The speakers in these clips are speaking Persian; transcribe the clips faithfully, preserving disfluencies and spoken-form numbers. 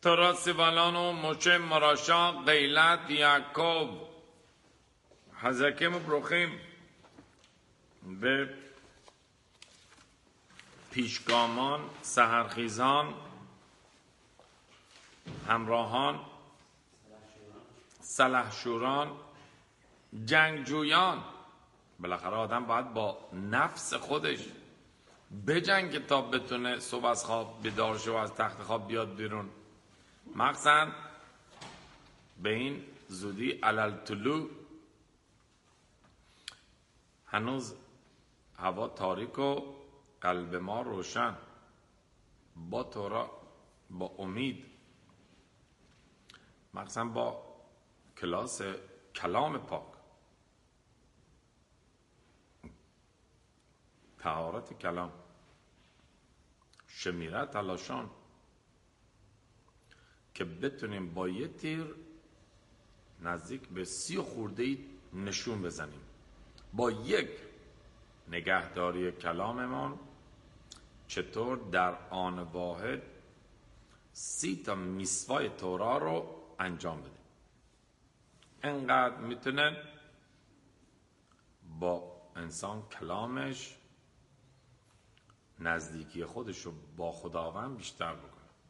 تورا سیوالان و משה מרשה قیلت یعقوب. חזקים וברוכים به پیشگامان، سحرخیزان، همراهان، سلحشوران، جنگجویان. بالاخره آدم باید با نفس خودش بجنگه تا بتونه صبح از خواب بیدار شه و از تخت خواب بیاد بیرون. مخصوصا به این زودی علل طلوع هنوز هوا تاریک و قلب ما روشن، با تورا، با امید، مخصوصا با کلاس کلام پاک، طهارت کلام، شمیره تلاشان، که بتونیم با یه تیر نزدیک به سی خورده‌ای نشون بزنیم. با یک نگهداری کلاممان چطور در آن واحد سی تا میسوای تورا رو انجام بدیم. انقدر میتونه با انسان کلامش نزدیکی خودش رو با خداوند بیشتر بکنه.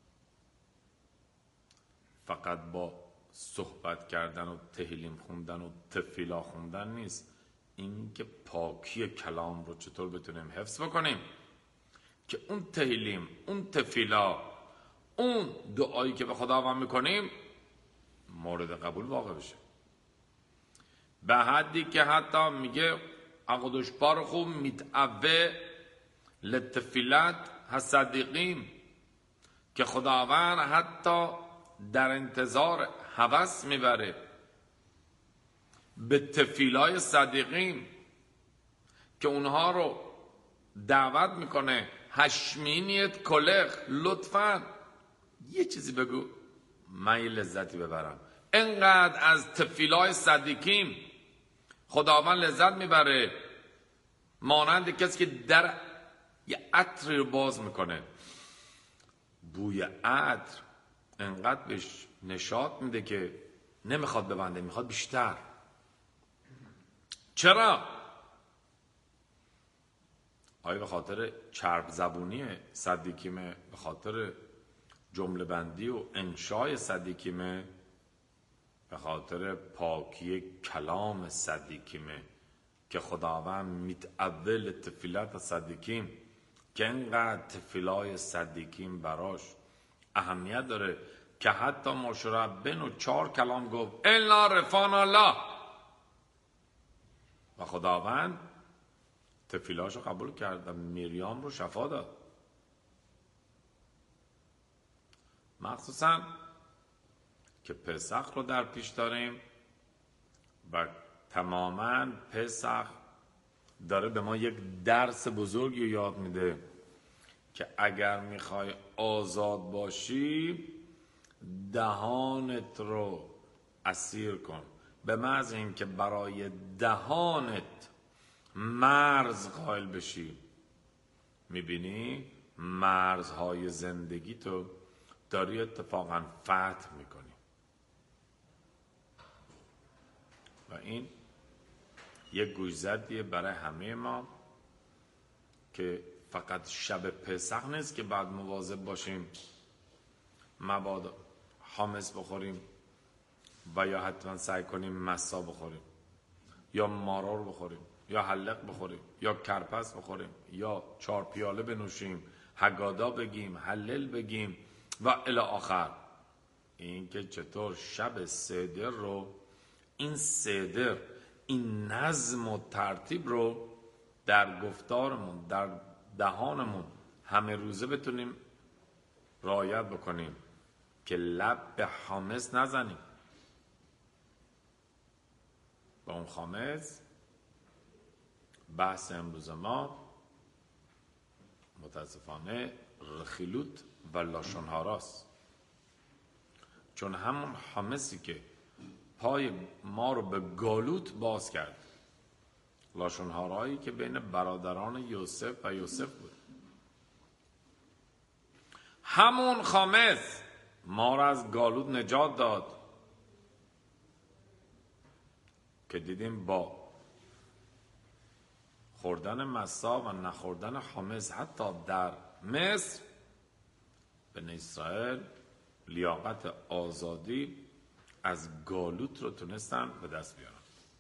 فقط با صحبت کردن و تهلیم خوندن و تفیلا خوندن نیست، این که پاکی کلام رو چطور بتونیم حفظ بکنیم که اون تهلیم، اون تفیلا، اون دعایی که به خداوند میکنیم مورد قبول واقع بشه. به حدی که حتی میگه اقدش بارخو میتعوه لتفیلت هصدیقیم، که خداوند حتی در انتظار هوس میبره به تفیلای صدیقین که اونها رو دعوت میکنه هشمینیت کلخ، لطفاً یه چیزی بگو من یه لذتی ببرم. انقدر از تفیلای صدیقین خداوند لذت میبره، مانند کسی که در یه عطری رو باز میکنه، بوی عطر انقدر بهش نشاط میده که نمیخواد ببنده، میخواد بیشتر. چرا؟ آیا به خاطر چرب زبونی صدیقیمه؟ به خاطر جمله بندی و انشای صدیقیمه؟ به خاطر پاکی کلام صدیقیمه که خداوند متعول تفیلت صدیقیم، که انقدر تفیلای صدیقیم براش اهمیت داره که حتی مشربن و چهار کلام گفت الا رفان الله، و خداوند تفیلاشو قبول کرد و میریام رو شفا داد. مخصوصا که پسخ رو در پیش داریم و تماما پسخ داره به ما یک درس بزرگی رو یاد میده که اگر میخوای آزاد باشی دهانت رو اسیر کن، به محض اینکه برای دهانت مرز قائل بشی، میبینی مرزهای زندگی تو داری اتفاقا فتح میکنی. و این یک گوشزدیه برای همه ما که فقط شب پسخ نیست که بعد مواظب باشیم مبادا حامض بخوریم و یا حتما سعی کنیم مسا بخوریم یا مارور بخوریم یا حلق بخوریم یا کرپس بخوریم یا چهار پیاله بنوشیم، حگادا بگیم، حلل بگیم و الی آخر. این که چطور شب سدر رو، این سدر، این نظم و ترتیب رو در گفتارمون، در دهانمون همه روزه بتونیم رعایت بکنیم که لب به خامس نزنیم. با اون خامس بحث امروز ما متاسفانه رخیلوت و لاشونهاراست، چون همون خامسی که پای ما رو به گالوت باز کرد، لاشونهارایی که بین برادران یوسف و یوسف بود، همون خامس ما را از گالود نجات داد که دیدیم با خوردن مسا و نخوردن خامس حتی در مصر بنی اسرائیل لیاقت آزادی از گالوت رو تونستن به دست بیارن.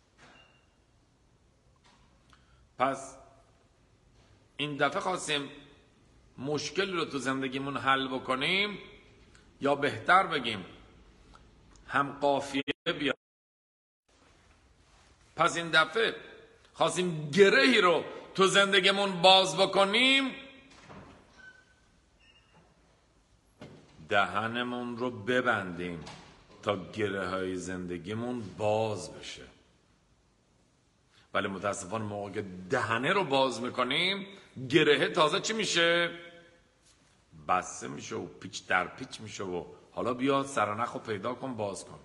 پس این دفعه خواستیم مشکل رو تو زندگیمون حل بکنیم، یا بهتر بگیم هم قافیه بیاریم. پس این دفعه خواستیم گرهی رو تو زندگیمون باز بکنیم، دهنمون رو ببندیم تا گره های زندگیمون باز بشه. ولی متاسفانه موقع که دهنه رو باز میکنیم، گره تازه چی میشه؟ بسته میشه و پیچ در پیچ میشه و حالا بیا سرنخ رو پیدا کن باز کن.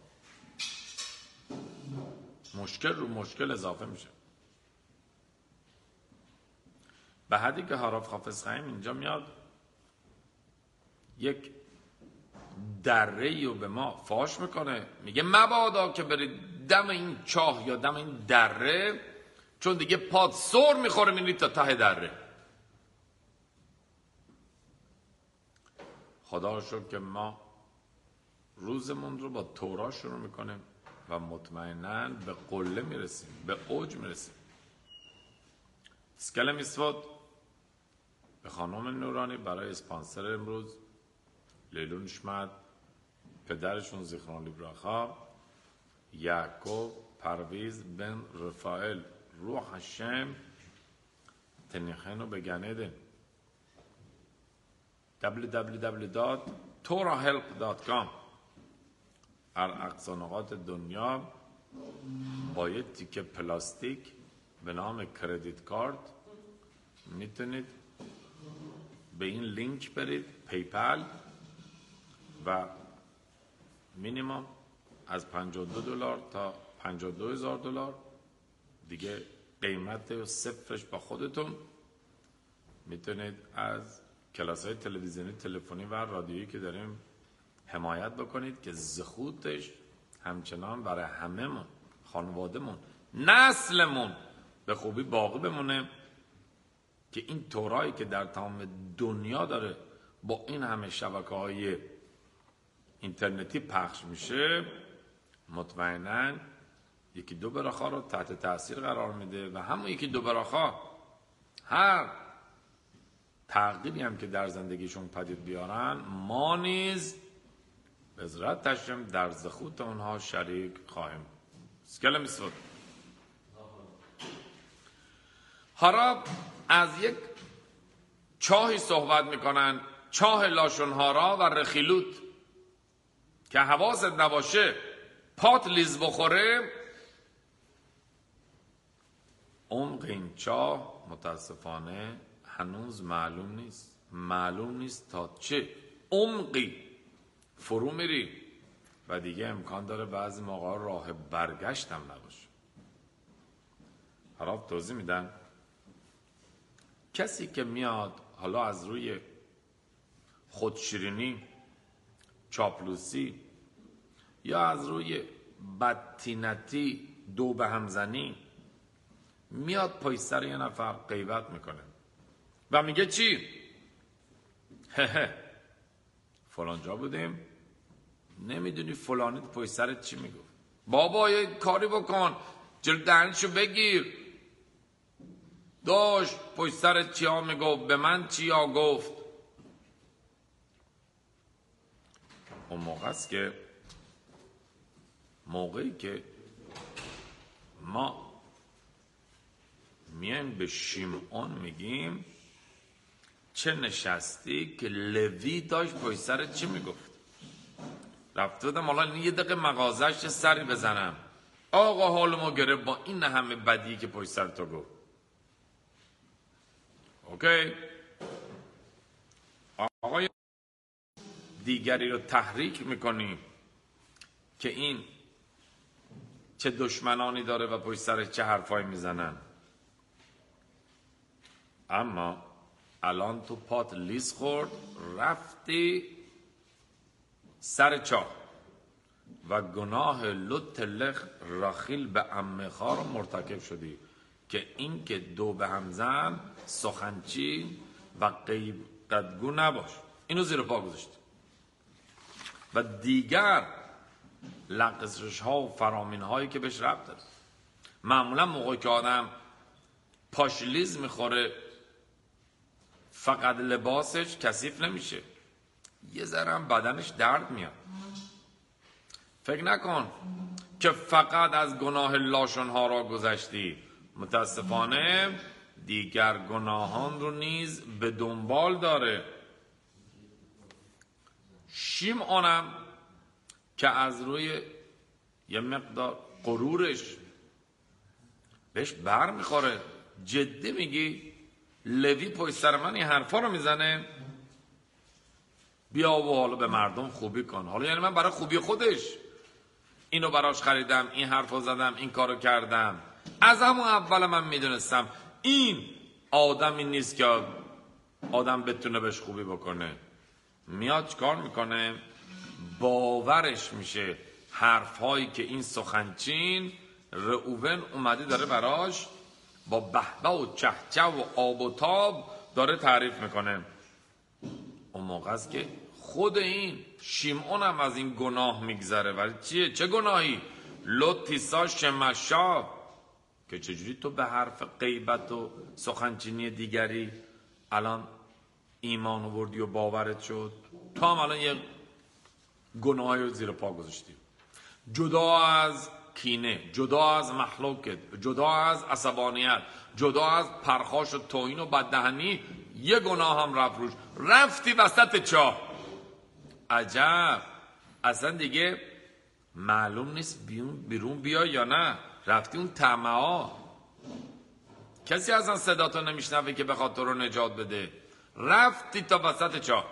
مشکل رو مشکل اضافه میشه. به حدی که حراف حافظ خیم اینجا میاد یک دره رو به ما فاش میکنه، میگه مبادا که برید دم این چاه یا دم این دره، چون دیگه پاد سر میخوره میرید تا ته دره. خدا رو شکر که ما روزمون رو با تورا شروع میکنیم و مطمئناً به قله میرسیم، به اوج میرسیم. اسکل میسوت به خانم نورانی برای اسپانسر امروز لیلون شمد، پدرشون زیخران لیبراخا، یعقوب پرویز بن رفائل روح هشم تنیخنو به گنده دبلیو دبلیو دبلیو دات تورا هلپ دات کام. هر اقصا نقاط دنیا با یه تیکه پلاستیک به نام کردیت کارت میتونید به این لینک برید، پیپل، و مینیمم از پنجاه و دو دلار تا پنجاه و دو هزار دلار دیگه قیمت و صفرش با خودتون میتونید از کلاس های تلویزیونی، تلفنی و رادیویی که داریم حمایت بکنید که زخودش همچنان برای همه‌مون، خانواده‌مون، نسلمون به خوبی باقی بمونه، که این تورایی که در تمام دنیا داره با این همه شبکه‌های اینترنتی پخش میشه، مطمئناً یکی دو براخا رو تحت تاثیر قرار میده و همون یکی دو براخا هر تغییری هم که در زندگیشون پدید بیارن، ما نیز به عزت تشریم در زخوت اونها شریک خواهیم. اسکل میسود. حالا از یک چاهی صحبت میکنن، چاه لاشونهارا و رخیلوت، که حواست نباشه پات لیز بخوره. عمق این چاه متاسفانه هنوز معلوم نیست. معلوم نیست تا چه عمقی فرو میری و دیگه امکان داره بعضی موقع راه برگشت هم نباشه. حالا توضیح میدن کسی که میاد حالا از روی خودشیرینی، چاپلوسی، یا از روی بدتینتی، دو به همزنی، میاد پای سر یه نفر غیبت میکنه و میگه چی؟ فلان جا بودیم، نمیدونی فلانی پای سرت چی میگفت. بابا یه کاری بکن، جلو دهنشو بگیر، داشت پای سرت چی ها میگفت، به من چی ها گفت. اون موقع است که موقعی که ما میایم به شیمعون میگیم چه نشستی که لوی داشت پای سرت چی میگفت. رفته بودم حالا یه دقیقه مغازش سری بزنم، آقا حالمو گرفت با این همه بدی که پای سر تو گفت. اوکی، آقا دیگری رو تحریک میکنی که این چه دشمنانی داره و پشت سر چه حرفایی میزنن. اما الان تو پات لیز خورد، رفتی سر چاه و گناه لط لخ رخیل به عمه خار مرتکب شدی، که این که دو به هم زن سخنچین و غیب قدگو نباش. اینو زیر پا گذاشت. و دیگر لغزش ها و فرامین هایی که بهش ربط داره. معمولا موقعی که آدم پاشلیز میخوره فقط لباسش کثیف نمیشه، یه ذره هم بدنش درد میاد. فکر نکن که فقط از گناه لاشون ها را گذشتی، متاسفانه دیگر گناهان رو نیز به دنبال داره. شیمعونم که از روی یه مقدار غرورش بهش بر میخوره، جدی میگی لوی پشت سر من این حرفا رو میزنه، بیا و حالا به مردم خوبی کن. حالا یعنی من برای خوبی خودش اینو براش خریدم، این حرفو زدم، این کارو کردم. از همون اول من میدونستم این آدمی نیست که آدم بتونه بهش خوبی بکنه. میاد چکار میکنه؟ باورش میشه حرفهایی که این سخنچین رئوون اومده داره براش با بهبه و چهچه و آب و تاب داره تعریف میکنه. اون موقع است که خود این شیمعون هم از این گناه میگذره. ولی چیه؟ چه گناهی؟ لطیسا شمشا، که چجوری تو به حرف غیبت و سخنچینی دیگری الان ایمان آوردی و باورت شد؟ تو هم الان یه گناهی رو زیر پا گذاشتی. جدا از کینه، جدا از محلوکت، جدا از عصبانیت، جدا از پرخاش و توهین و بددهنی، یه گناه هم رفت روش، رفتی وسط چاه. عجب، اصلا دیگه معلوم نیست بیرون, بیرون بیا یا نه. رفتی اون طمع ها. کسی اصلا صدا تو نمیشنوه که بخواد تو رو نجات بده. رفتی تا وسط چاه.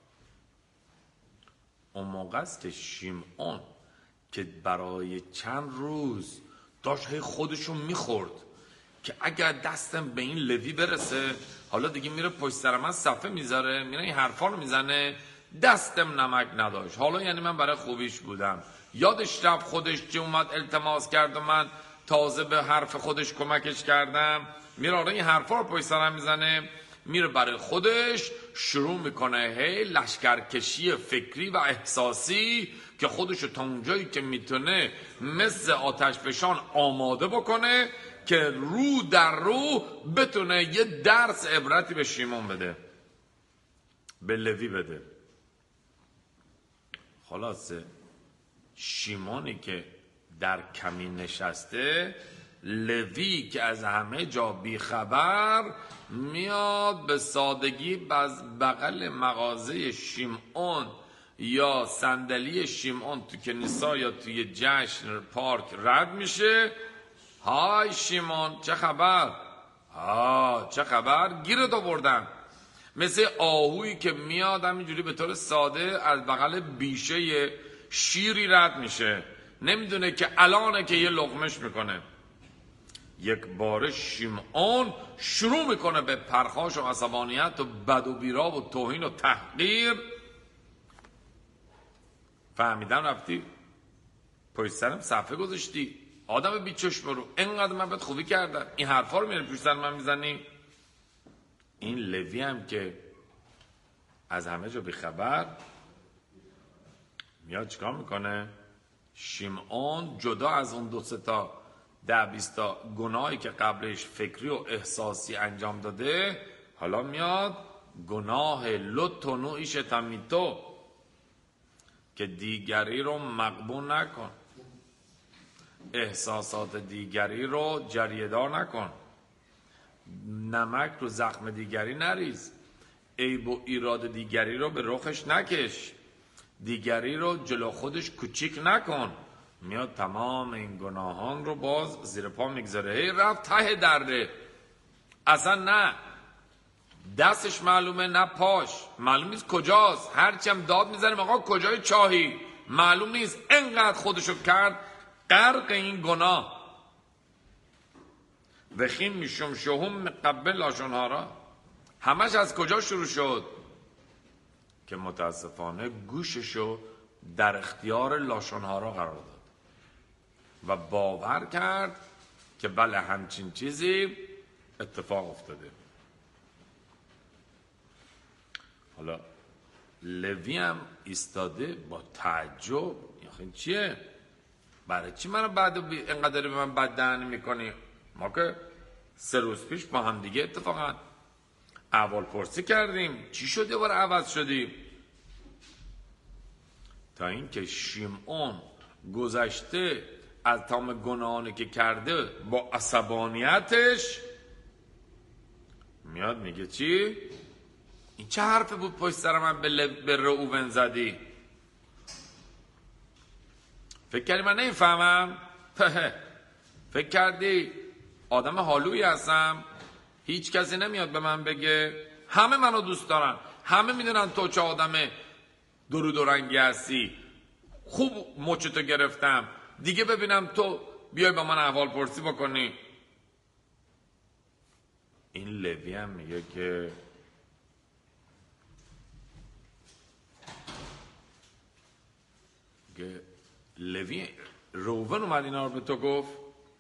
اون موقع است که شیمعون که برای چند روز داشت هی خودشون میخورد که اگر دستم به این لوی برسه، حالا دیگه میره پشت سر من صفحه میذاره، میره این حرفا رو میزنه، دستم نمک نداشت. حالا یعنی من برای خوبیش بودم. یادش رفت خودش چه اومد التماس کرد و من تازه به حرف خودش کمکش کردم. میره آره این حرفا رو پشت سرم میزنه، میره برای خودش شروع میکنه هی لشکرکشی فکری و احساسی که خودشو تا اونجایی که میتونه مثل آتش فشان آماده بکنه که رو در رو بتونه یه درس عبرتی به شیمون بده، به لوی بده. خلاصه شیمونی که در کمین نشسته، لوی که از همه جا بیخبر میاد به سادگی از بغل مغازه شیمعون یا صندلی شیمعون تو کنیسا یا توی جشن پارک رد میشه. های شیمون چه خبر؟ ها چه خبر؟ گیرت آوردم. مثل آهویی که میاد همینجوری به طور ساده از بغل بیشه شیری رد میشه، نمیدونه که الانه که یه لقمش میکنه. یک بار شیمعون شروع میکنه به پرخاش و عصبانیت و بد و بیرا و توهین و تحقیر. فهمیدن رفتی پشت سرم صفحه گذاشتی، آدم بیچشم رو، اینقدر من بهت خوبی کردم، این حرفا رو میره پشت سر من میزنی. این لوی هم که از همه جا بیخبر میاد چیکار میکنه؟ شیمعون جدا از اون دو سه تا ده بیستا گناهی که قبلش فکری و احساسی انجام داده، حالا میاد گناه لط و نوعیش تمیتو که دیگری رو مقبول نکن، احساسات دیگری رو جریه‌دار نکن، نمک رو زخم دیگری نریز، عیب و ایراد دیگری رو به رخش نکش، دیگری رو جلو خودش کوچیک نکن. میاد تمام این گناهان رو باز زیر پا میگذاره. هی رفت ته دره، اصلا نه دستش معلومه نه پاش، معلوم نیست کجاست. هرچی هم داد میزنیم آقا کجای چاهی، معلوم نیست. انقدر خودشو کرد غرق این گناه. وخیم میشم شهم قبل لاشونها را، همش از کجا شروع شد؟ که متاسفانه گوششو در اختیار لاشونهارا قرار داد و باور کرد که بله همچین چیزی اتفاق افتاده. حالا لوی هم ایستاده با تعجب، این چیه؟ برای چی منو بعد بی... اینقدر به من بددهنی میکنی؟ ما که سه روز پیش با هم دیگه اتفاقا احوال پرسی کردیم، چی شد یه بار عوض شدی؟ تا اینکه شیمعون گذشته از تمام گناهانی که کرده با عصبانیتش میاد میگه چی؟ این چه حرفی بود پشت سر من به, ل... به رئوون زدی؟ فکر کردی من نمیفهمم؟ فکر کردی آدم حالویی هستم؟ هیچ کسی نمیاد به من بگه همه منو دوست دارن، همه میدونن تو چه آدم درود و رنگی هستی، خوب مچتو گرفتم، دیگه ببینم تو بیای با من احوال پرسی بکنی. این لوی هم میگه که لوی روون اومد اینا رو به تو گفت؟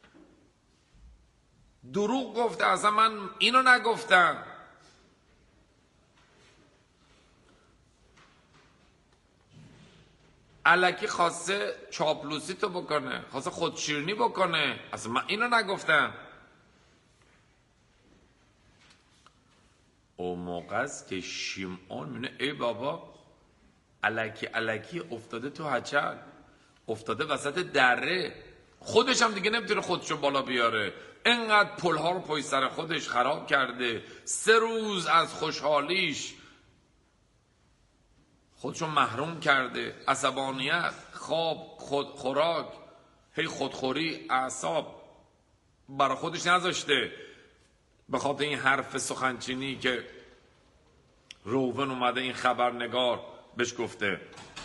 دروغ گفته، اصلا من اینو نگفتم. الکی خواسته چاپلوسی تو بکنه، خواسته خودشیرینی بکنه، اصلا من اینو نگفتم. او موقع است که شیمعون میونه ای بابا الکی الکی افتاده تو هچل، افتاده وسط دره، خودش هم دیگه نمیتونه خودشو بالا بیاره، انقدر پلها رو پای سر خودش خراب کرده، سه روز از خوشحالیش خودشو محروم کرده، عصبانیت، خواب، خود خوراک، هی خودخوری، اعصاب برای خودش نذاشته به خاطر این حرف سخنچینی که روون اومده این خبرنگار بهش گفته.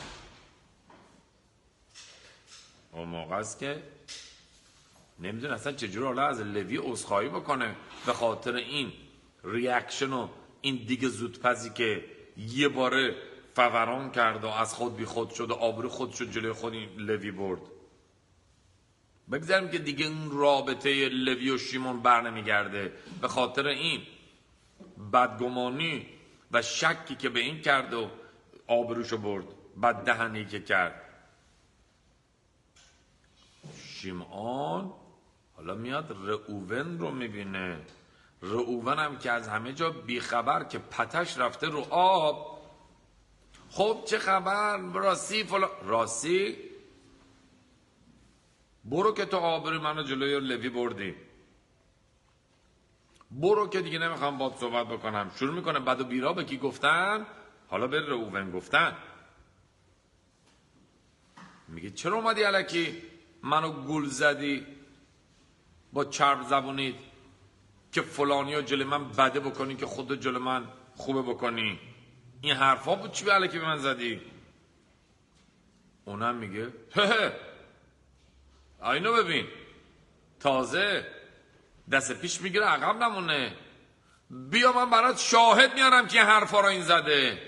اون موقع است که نمیدونه اصلا چجور حالا از لوی عذرخواهی بکنه به خاطر این ریاکشن و این دیگه زودپزی که یه باره فوران کرد و از خود بی خود شد و آبرو خود شد جلوی خود این لوی برد. بگذاریم که دیگه این رابطه لوی و شیمون بر نمیگرده به خاطر این بدگمانی و شکی که به این کرد و آبروشو برد، بددهنی که کرد. شیمعون حالا میاد رئوون رو میبینه، رئوون هم که از همه جا بیخبر که پتش رفته رو آب. خب چه خبر؟ راستی فلان راستی برو که تو آبروی منو جلوی لوی بردی، برو که دیگه نمیخوام باهات صحبت بکنم. شروع میکنه بد و بیرا به کی گفتن؟ حالا به رئوون گفتن. میگه چرا اومدی الکی منو گول زدی با چرب زبونید که فلانی رو جلوی من بده بکنی که خودو جلوی من خوبه بکنی؟ این حرفا بود چی به الکی به من زدی؟ اونم میگه هه اینو ببین تازه دست پیش میگیره عقب نمونه، بیا من برات شاهد میارم که این حرفا رو این زده.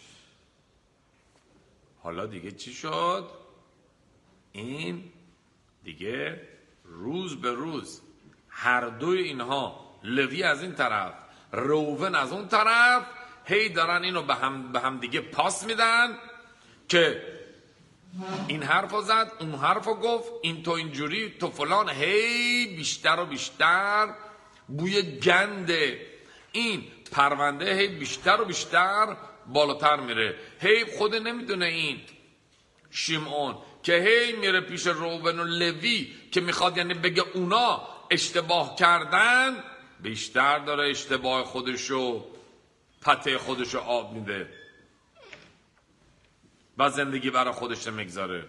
حالا دیگه چی شد؟ این دیگه روز به روز هر دوی اینها، لوی از این طرف رئوون از اون طرف، هی دارن اینو به هم, به هم دیگه پاس میدن که این حرفو زد، اون حرفو گفت، این تو اینجوری تو فلان، هی بیشتر و بیشتر بوی گند این پرونده هی بیشتر و بیشتر بالاتر میره. هی خود نمیدونه این شیمعون که هی میره پیش رئوون و لوی که میخواد یعنی بگه اونا اشتباه کردن، بیشتر داره اشتباه خودشو پته خودشو آب میده و زندگی برای خودش میگذاره.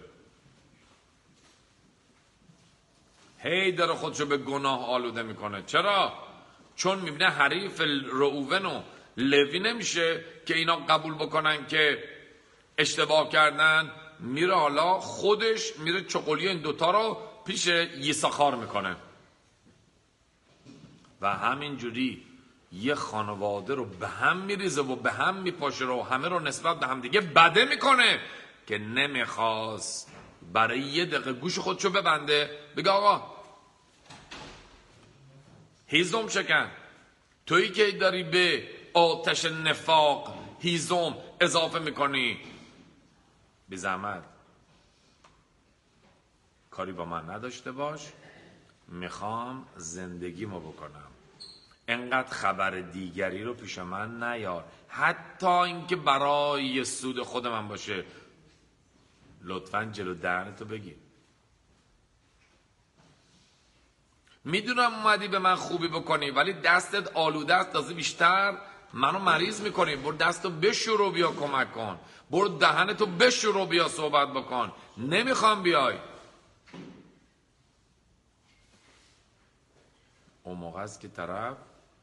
هی داره خودشو به گناه آلوده میکنه. چرا؟ چون میبینه حریف رئوون و لوی نمیشه که اینا قبول بکنن که اشتباه کردن. میره حالا خودش میره چقلی این دوتا رو پیش یساخار میکنه و همینجوری یه خانواده رو به هم میریزه و به هم میپاشه و همه رو نسبت به هم دیگه بده میکنه که نمیخواست برای یه دقیقه گوش خودشو ببنده بگه آقا هیزم شکن، تویی که داری به آتش نفاق هیزم اضافه میکنی، بی زحمت کاری با من نداشته باش، میخوام زندگیمو بکنم، انقدر خبر دیگری رو پیش من نیار، حتی اینکه برای سود خود من باشه، لطفاً جلو دهنتو بگیر. میدونم اومدی به من خوبی بکنی ولی دستت آلوده است، تازه بیشتر منو مریض میکنی. برو دستو بشور و بیا کمک کن، برو دهنتو بشور و بیا صحبت بکن، نمیخوام بیای. اون موقع است که طرف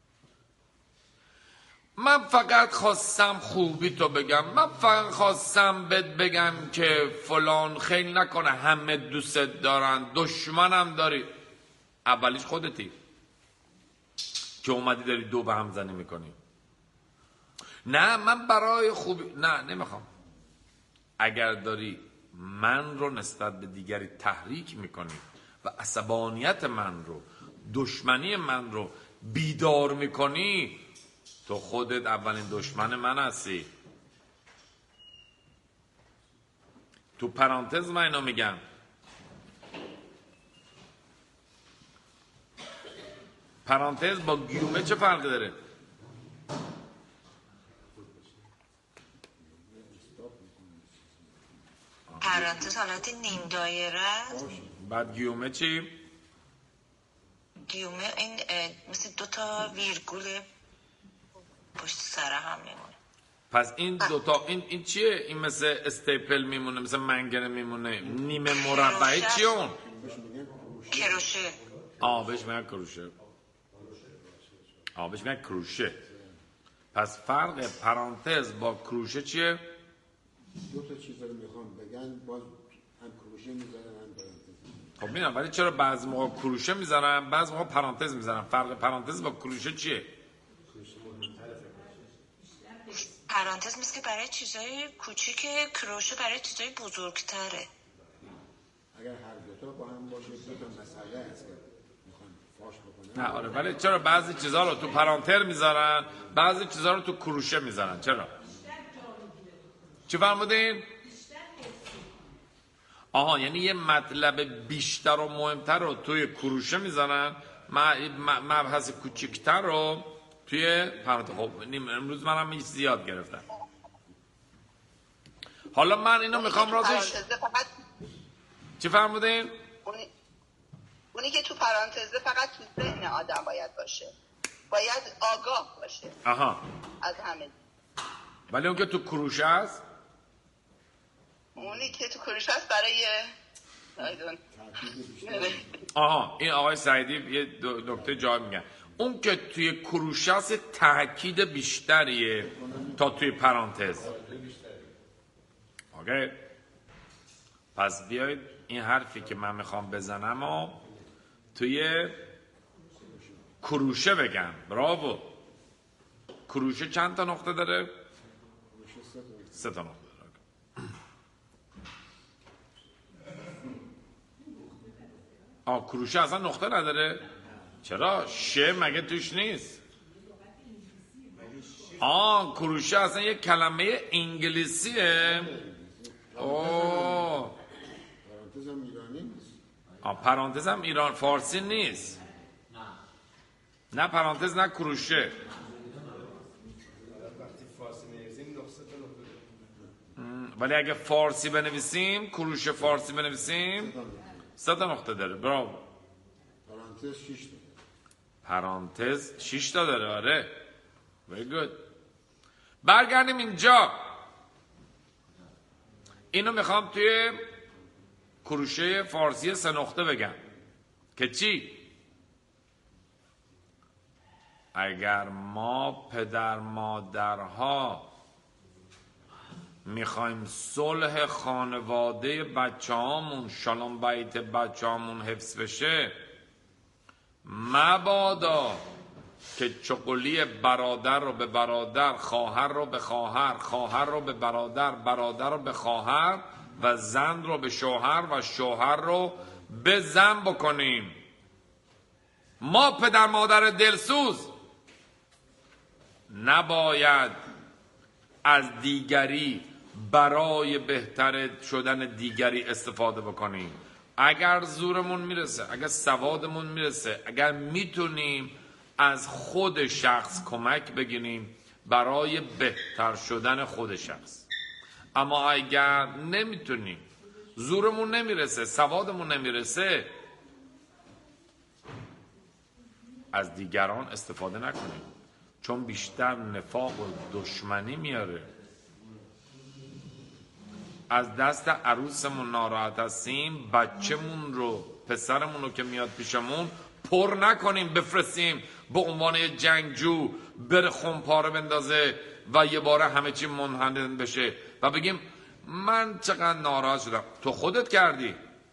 من فقط خواستم خوبی تو بگم، من فقط خواستم بهت بگم که فلان خیلی نکنه همه دوستت دارن، دشمنم داری. اولیش خودتی که اومدی داری دو به هم زنی میکنی. نه من برای خوبی، نه نمیخوام. اگر داری من رو نسبت به دیگری تحریک میکنی و عصبانیت من رو، دشمنی من رو بیدار میکنی، تو خودت اولین دشمن من هستی. تو پرانتز من اینو میگم. پرانتز با گیومه چه فرقی داره؟ پرانتز حالت نیم دایره است. بعد گیومه چی؟ گیومه این مثل دوتا ویرگول پشت سر هم میمونه. پس این دوتا این این چیه؟ این مثل استیپل میمونه، مثل منگنه میمونه، نیمه مربعی چیه اون؟ کروشه. آه بهش میگن کروشه. آه بهش میگن کروشه. پس فرق پرانتز با کروشه چیه؟ دو تا چیز رو میخوام بگن، باز هم کروشه میذارن هم پرانتز. خب میدونم ولی چرا بعضی موقع کروشه میذارن بعضی موقع پرانتز میذارن؟ فرق پرانتز با کروشه چیه؟ پرانتز مثل که برای چیزای کوچیکه، کروشه برای چیزای بزرگتره. اگر هر دو تا با هم باشه دو تا مسئله هست که میخوان فاش بکنن. نه آره، ولی چرا بعضی چیزا رو تو پرانتر میذارن بعضی چیزا رو تو کروشه میذارن؟ چرا؟ چی فرمودین؟ آها، یعنی یه مطلب بیشتر و مهمتر رو توی کروشه میذارن، مبحث کوچکتر رو توی پرانتز. خب امروز منم یه زیاد گرفتم. حالا من اینو میخوام رازش فقط... چی فرمودین؟ اونی... اونی که تو پرانتزه فقط تو ذهن آدم باید باشه، باید آگاه باشه. آها. از همه. ولی اون که تو کروشه است، اونی که تو کروشه است برای آها، این آقای سعیدی یه نکته جا میگن، اون که توی کروشه است تاکید بیشتریه تا توی پرانتز. اوکی، پس بیایید این حرفی که من میخوام بزنم و توی کروشه بگم. براو. کروشه چند تا نقطه داره؟ سه تا نقطه داره. آه کروشه اصلا نقطه نداره؟ چرا؟ شه مگه توش نیست؟ آه کروشه اصلا یک کلمه انگلیسیه. اوه پرانتز هم ایرانی نیست. آه پرانتز هم ایران فارسی نیست. نه پرانتز نه کروشه. ولی اگه فارسی بنویسیم، کروشه فارسی بنویسیم، سه تا نقطه داره. براو. پرانتز شش تا. پرانتز شش تا داره. آره very good. برگردیم اینجا. اینو میخوام توی کروشه فارسی سه نقطه بگم که چی؟ اگر ما پدر مادرها میخوایم صلح خانواده بچه هامون، شالوم بیت بچه هامون حفظ بشه، مبادا که چغلی برادر رو به برادر، خواهر رو به خواهر، خواهر رو به برادر، برادر رو به خواهر و زن رو به شوهر و شوهر رو به زن بکنیم. ما پدر مادر دلسوز نباید از دیگری برای بهتر شدن دیگری استفاده بکنیم. اگر زورمون میرسه، اگر سوادمون میرسه، اگر میتونیم از خود شخص کمک بگیریم برای بهتر شدن خود شخص. اما اگر نمیتونیم، زورمون نمیرسه، سوادمون نمیرسه، از دیگران استفاده نکنیم، چون بیشتر نفاق و دشمنی میاره. از دست عروسمون ناراحت هستیم، بچه‌مون رو، پسرمون رو که میاد پیشمون پر نکنیم بفرستیم به عنوان یه جنگجو بره خونپاره بندازه و یه باره همه چی منحل بشه و بگیم من چقدر ناراحت شدم. تو خودت کردی،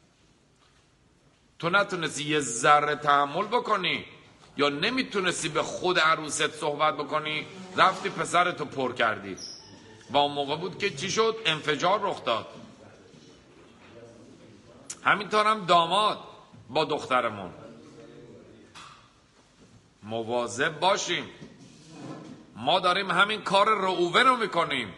تو نتونستی یه ذره تحمل بکنی یا نمیتونستی به خود عروست صحبت بکنی، رفتی پسرتو پر کردی و اون موقع بود که چی شد؟ انفجار رخ داد. همینطور هم داماد با دخترمون مواظب باشیم. ما داریم همین کار رعوه رو میکنیم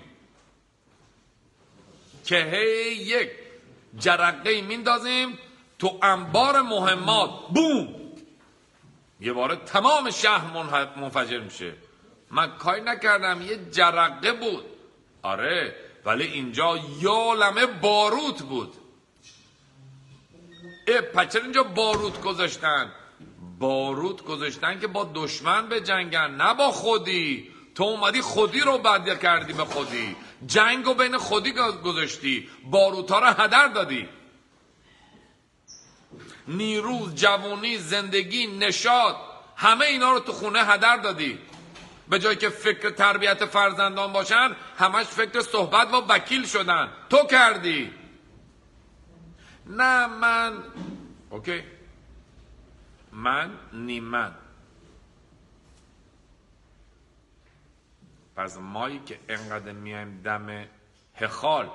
که هی یک جرقه میندازیم تو انبار مهمات، بوم، یه باره تمام شهر منفجر میشه. من کاری نکردم، یه جرقه بود. آره، ولی اینجا یه عالمه باروت بود. اه پچر اینجا باروت گذاشتن؟ باروت گذاشتن که با دشمن به جنگن، نه با خودی. تو اومدی خودی رو بدل کردی به خودی، جنگ رو بین خودی گذاشتی، باروت ها رو هدر دادی. نیروز، جوانی، زندگی، نشاط، همه اینا رو تو خونه هدر دادی. به جایی که فکر تربیت فرزندان باشن، همش فکر صحبت و وکیل شدن. تو کردی. نه من اوکی، من نیمن. پس مایی که انقدر میایم دم هخال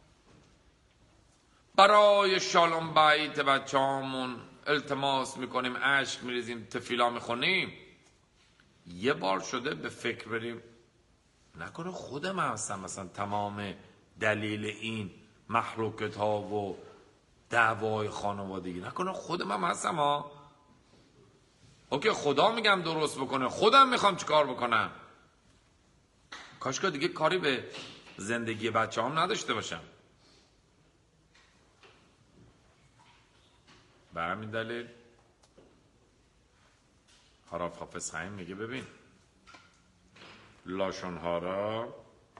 برای شالوم بیت بچه همون التماس میکنیم، عشق میریزیم، تفیلا میخونیم، یه بار شده به فکر بریم نکنه خودم هستم مثلا تمام دلیل این محروکت ها و دعوای خانوادگی، نکنه خودم هم هستم ها. اوکی، خدا میگم درست بکنه، خودم میخوام چیکار بکنم. کاشکا دیگه کاری به زندگی بچه هم نداشته باشم. به همین دلیل حراف حافظ خیم میگه ببین لاشونها را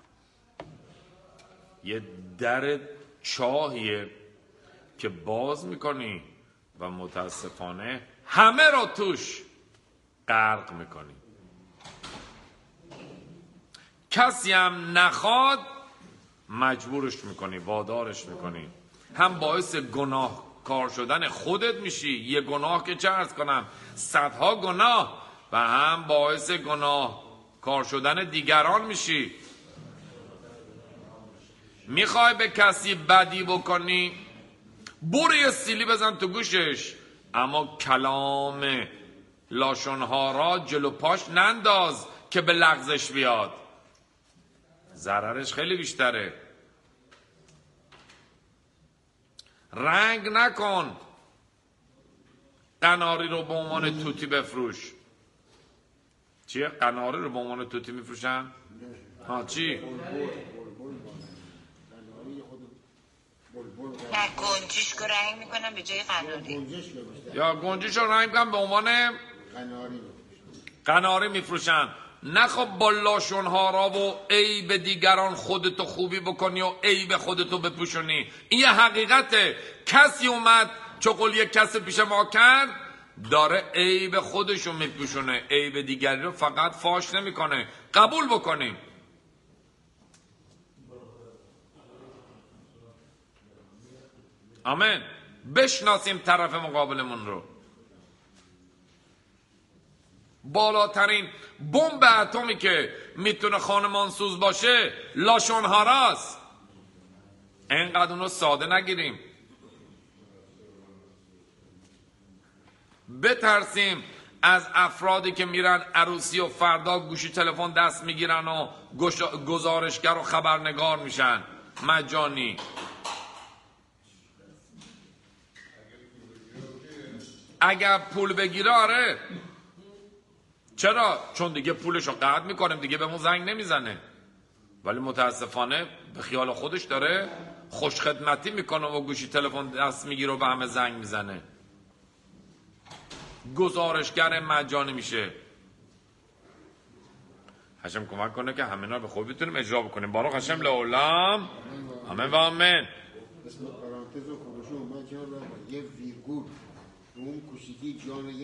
یه در چاهیه که باز میکنی و متاسفانه همه را توش غرق میکنی. کسی هم نخواد مجبورش میکنی، وادارش میکنی. هم باعث گناه کار شدن خودت میشی، یه گناه که چه عرض کنم صدها گناه، و هم باعث گناه کار شدن دیگران میشی. میخوای به کسی بدی بکنی، برو یه سیلی بزن تو گوشش، اما کلام لاشونها را جلو پاش ننداز که به لغزش بیاد، ضررش خیلی بیشتره. رنگ نکن، قناری رو به عنوان توتی بفروش. چیه؟ قناری رو به عنوان توتی میفروشن؟ ها چی؟ نه گنجیش رو رنگ میکنم به جای قناری، یا گنجیش رو رنگ میکنم به عنوان قناری میفروشن. نه خب با لاشونها را و عیب دیگران خودتو خوبی بکنی و عیب خودتو بپوشونی. این یه حقیقته. کسی اومد چقل یک کسی پیش ما کرد، داره عیب خودشو میپوشونه، عیب دیگری رو فقط فاش نمیکنه. قبول بکنیم. آمین. بشناسیم طرف مقابلمون رو. بالاترین بمب اتمی که میتونه خانمانسوز باشه لاشونهاراست. اینقدر اونو ساده نگیریم. بترسیم از افرادی که میرن عروسی و فردا گوشی تلفن دست میگیرن و گزارشگر و خبرنگار میشن مجانی. اگر پول بگیره آره. چرا؟ چون دیگه پولشو قطع میکنیم، دیگه بهمون زنگ نمیزنه. ولی متاسفانه به خیال خودش داره خوش خدمتی میکنه و گوشی تلفن دست میگیره و به همه زنگ میزنه. گزارشگر مجانی میشه. هشم کمک کنه که همه اینا به خوب بتونیم اجرا بکنیم. بارو هشم لعالم همه و آمین. اسم پرانتز و خروشو اومد جان را یه ویرگول اون کوچیکی جان